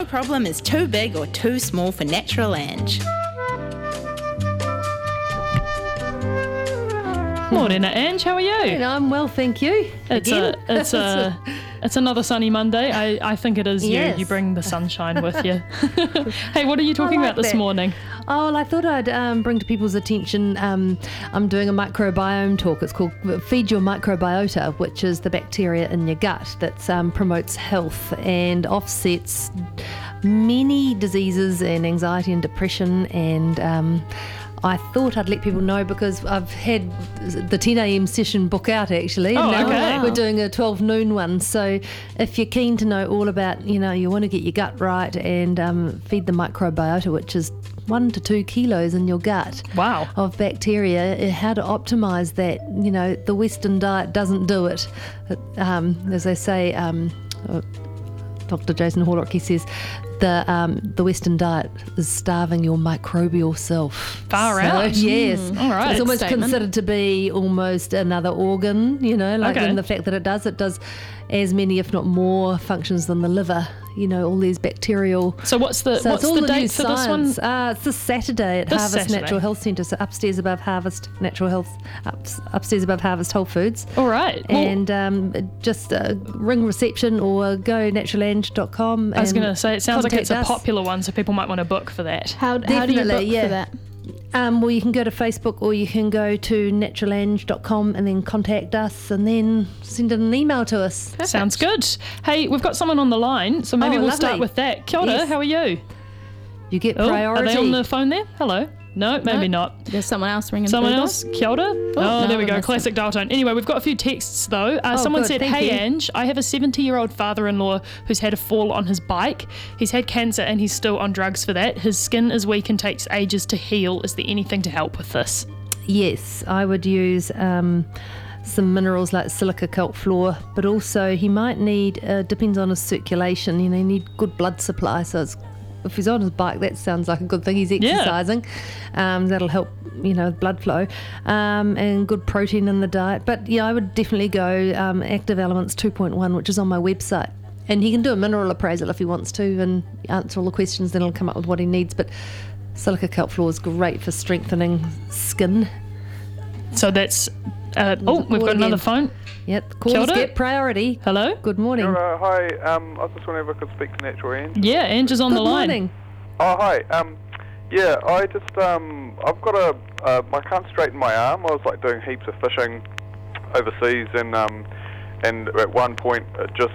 No problem is too big or too small for Natural Ange. Morning, Ange. How are you? I'm well, thank you. It's another sunny Monday. I think it is Yes. you. You bring the sunshine with you. Hey, what are you talking about this morning? Oh, well, I thought I'd bring to people's attention, I'm doing a microbiome talk. It's called Feed Your Microbiota, which is the bacteria in your gut that promotes health and offsets many diseases and anxiety and depression. And I thought I'd let people know because I've had the 10 a.m. session book out actually. Oh, and now okay. we're doing a 12 noon one. So if you're keen to know all about, you want to get your gut right and feed the microbiota, which is 1 to 2 kilos in your gut Wow. of bacteria, how to optimise that. The Western diet doesn't do it. As they say, Dr. Jason Horlock, he says, the Western diet is starving your microbial self. Far out. Yes. All right. It's almost Statement. considered to be almost another organ, Okay. in the fact that it does as many, if not more, functions than the liver. All these bacterial. So what's the So it's all the new date for this one? science. It's this Saturday at This Harvest Saturday. Natural Health Centre, so upstairs above Harvest Natural Health, upstairs above Harvest Whole Foods. All right. Well, And just ring reception or go naturalange.com. I was going to say, it sounds like it's a contact us. popular one, so people might want to book for that. How do you Definitely, book yeah. for that? Well, you can go to Facebook or you can go to naturalange.com and then contact us and then send an email to us. Sounds good. Hey, we've got someone on the line, so maybe Oh, we'll start lovely. with that. Kia ora, Yes. how are you? You get Oh, priority. are they on the phone there? Hello? No, maybe not. There's someone else ringing. Someone through else? Kia ora? Oh, no, there we we go. missed Classic dial tone. Anyway, we've got a few texts though. Someone good, said, thank hey you. Ange, I have a 70-year-old father-in-law who's had a fall on his bike. He's had cancer and he's still on drugs for that. His skin is weak and takes ages to heal. Is there anything to help with this? Yes, I would use some minerals like silica kelp floor, but also he might need, depends on his circulation, you need good blood supply. So if he's on his bike, that sounds like a good thing. He's exercising. That'll help, blood flow and good protein in the diet. But yeah, I would definitely go Active Elements 2.1, which is on my website. And he can do a mineral appraisal if he wants to and answer all the questions, then he'll come up with what he needs. But silica kelp floor is great for strengthening skin. So that's... we've got another again. phone. Yep, Kia calls ora. get priority. Hello? Good morning. Hi, I was just wondering if I could speak to Natural Ange. Yeah, Ange is on Good the line. morning. Oh, hi. Yeah, I just, I've got I can't straighten my arm. I was doing heaps of fishing overseas and at one point it just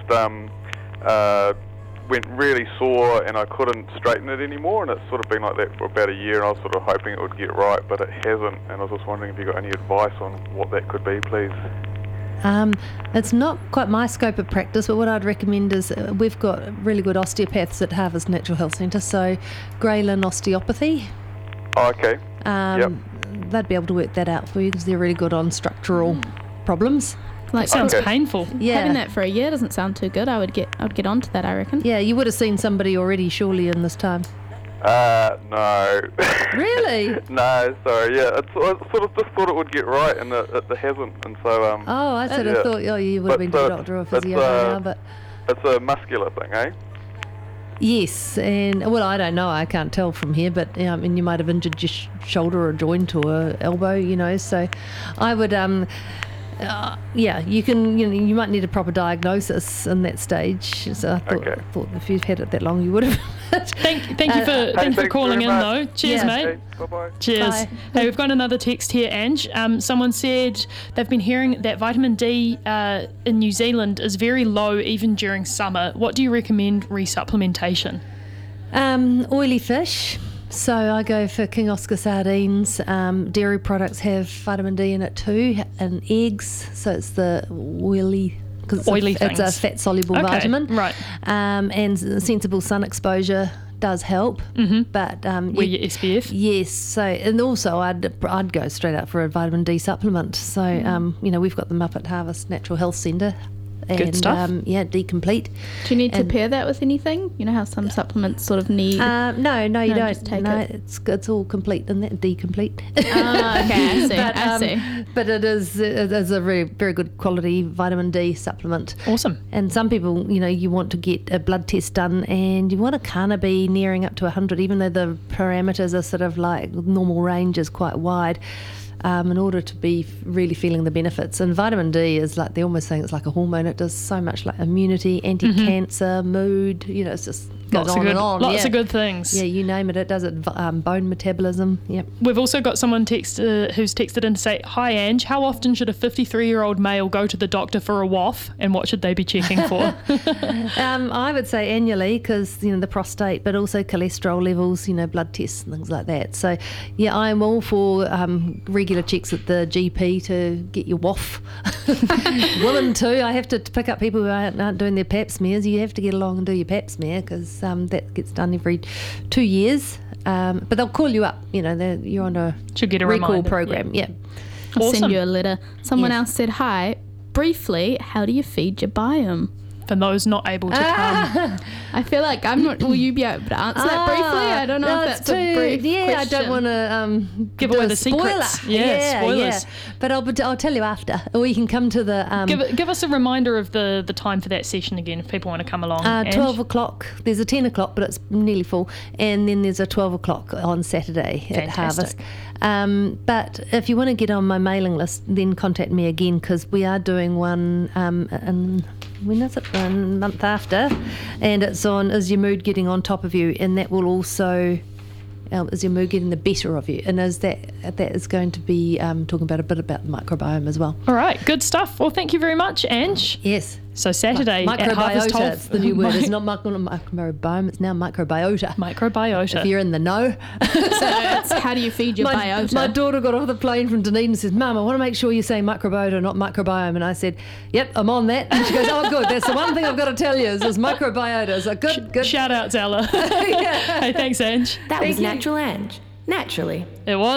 went really sore and I couldn't straighten it anymore, and it's sort of been like that for about a year, and I was sort of hoping it would get right, but it hasn't, and I was just wondering if you got any advice on what that could be, please. It's not quite my scope of practice, but what I'd recommend is we've got really good osteopaths at Harvest Natural Health Centre, so Graylin Osteopathy. Oh, okay. Yep. They'd be able to work that out for you because they're really good on structural problems. Like Sounds Okay. painful. Yeah. having that for a year doesn't sound too good. I would get onto that, I reckon. Yeah, you would have seen somebody already surely in this time. No. Really? No, sorry, yeah, I sort of just thought it would get right, and it hasn't, and so, Oh, I sort of Yeah. thought you would have been to a But, doctor or it's, physio by now, but... it's a muscular thing, eh? Yes, and well, I don't know. I can't tell from here, but you might have injured your shoulder or joint or elbow, So, I would, you can. You might need a proper diagnosis in that stage. So I thought if you've had it that long, you would have. Thank you for thanks calling very in much. though. Cheers, Yeah. mate. Okay, bye-bye. Cheers. Bye. Hey, we've got another text here, Ange. Someone said they've been hearing that vitamin D in New Zealand is very low even during summer. What do you recommend resupplementation? Oily fish. So I go for King Oscar sardines. Dairy products have vitamin D in it too, and eggs. So it's the oily. Because it's a things. fat soluble Okay, vitamin. right. And sensible sun exposure does help. But Wear your SPF? Yes. So and also I'd go straight up for a vitamin D supplement. So we've got them up at Harvest Natural Health Centre. and stuff. D-Complete. Do you need to pair that with anything? You know how some supplements sort of need... No, you don't. just take no, it. It's all complete in that D-Complete. Oh, okay, I see, I see. But it is a very, very good quality vitamin D supplement. Awesome. And some people, you want to get a blood test done and you want to kind of be nearing up to 100, even though the parameters are sort of like normal range is quite wide. In order to be really feeling the benefits. And vitamin D is like, they're almost saying it's like a hormone. It does so much, like immunity, anti-cancer, mood, it's just goes on and on. Lots of good things. Yeah, you name it, it does it. Bone metabolism, yep. We've also got someone who's texted in to say, "Hi Ange, how often should a 53-year-old male go to the doctor for a WAF and what should they be checking for?" I would say annually because, the prostate, but also cholesterol levels, blood tests and things like that. So, yeah, I'm all for regular checks at the GP to get your WAF. Women too. I have to pick up people who aren't doing their pap smears. You have to get along and do your pap smear because that gets done every 2 years. But they'll call you up. You're on a Should get a recall reminder. program. Yeah. I'll Awesome. send you a letter. Someone Yes. else said, hi, briefly, how do you feed your biome? For those not able to come. I feel like I'm not... Will you be able to answer that briefly? I don't know if that's a brief question. I don't want to Give do away a the spoiler. secrets. Yeah, spoilers. But I'll tell you after, or you can come to the Give us a reminder of the time for that session again if people want to come along. 12 o'clock. There's a 10 o'clock, but it's nearly full, and then there's a 12 o'clock on Saturday at Harvest. But if you want to get on my mailing list, then contact me again because we are doing one when is it? A month after, and it's on Is Your Mood Getting on Top of You, and that will also is your mood getting the better of you, and that is going to be talking about a bit about the microbiome as well. All right, good stuff. Well, thank you very much, Ange. Yes. So Saturday at Harvest Microbiota, it's the new word. It's not microbiome, it's now microbiota. Microbiota. If you're in the know. So it's how do you feed your biota? My daughter got off the plane from Dunedin and says, "Mum, I want to make sure you say microbiota, not microbiome." And I said, "Yep, I'm on that." And she goes, "Oh, good. That's the one thing I've got to tell you is microbiota." So good. Shout out, Ella. Yeah. Hey, thanks, Ange. That was Natural Ange. Naturally. It was.